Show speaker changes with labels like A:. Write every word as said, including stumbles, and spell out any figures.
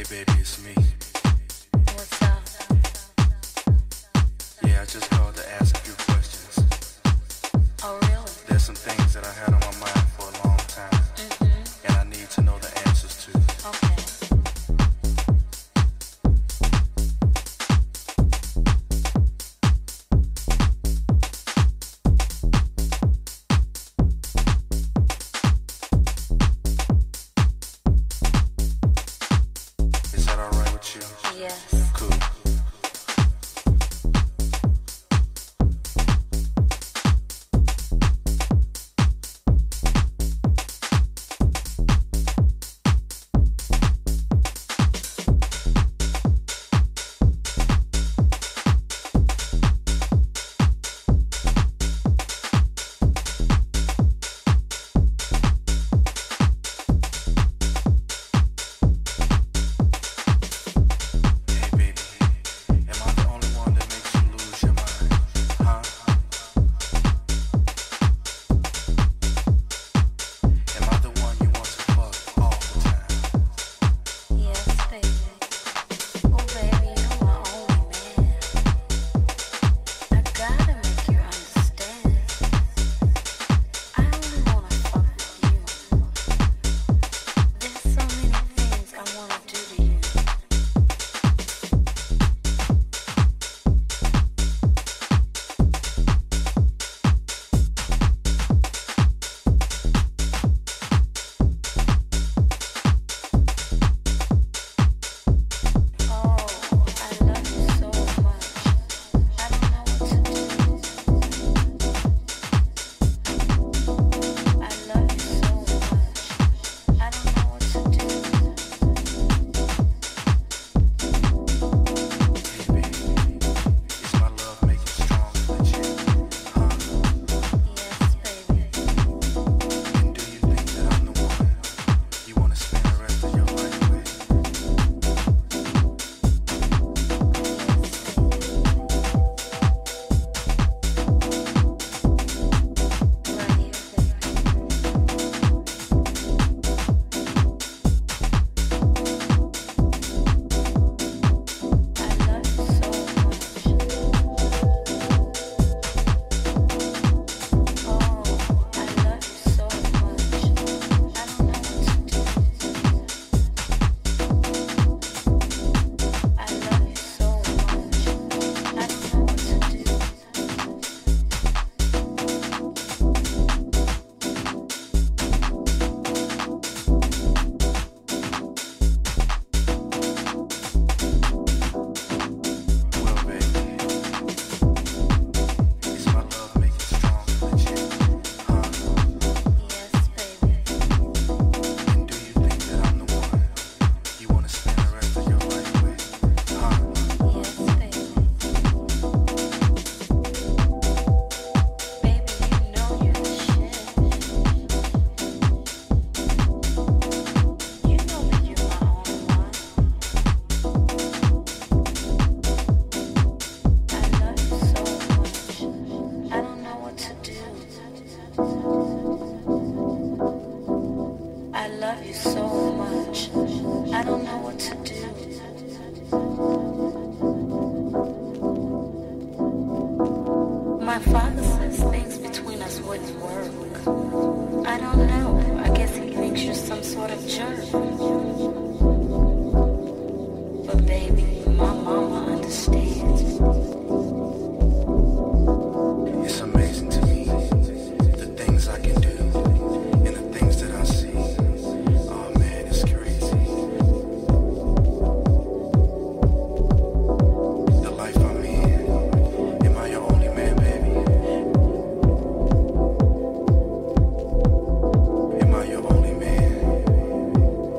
A: baby, it's me.
B: What's up?
A: Yeah, I just called to ask a few questions.
B: Oh, really?
A: There's some things that I had on my mind for a long time,
B: Mm-hmm.
A: and I need to know the answers to.
B: Okay.
A: Is that alright with you?
B: Yes.
A: Cool. Hey baby, am I the only one that makes you lose your mind? Huh? Am I the one you want to fuck all the time?
B: Yes, baby. Oh, baby, you're my only man. I gotta make you understand. I only wanna fuck with you. There's so many things I wanna do to you. Oh, I love you so much. I don't know what to do. I love you so much. I don't know what to do.
A: Hey baby, is my love making stronger than you? Huh?
B: Yes, baby.
A: And do you think that I'm the one you want to spend the rest of your life with?
B: Right here, baby. I love you so much. Oh, I love you so much. I don't know what to do. I love you so much. I don't know what to do.
A: Well, baby, is my love making stronger than you? Huh?
B: Yes, baby.
A: And do you think that I'm the one you want to spend the rest of your life with? Huh?
B: Yes, baby. Baby, you know you're the shit. You know that you're my only one. I love you so much. I don't know what to do. I love you so much. I don't know what to do. My father says things between us wouldn't work. I don't know. I guess he thinks you're some sort of jerk. But baby, my mama understands.
A: It's amazing to me the things I can do and the things that I see. Oh man, it's crazy. The life I'm in. Am I your only man, baby? Am I your only man?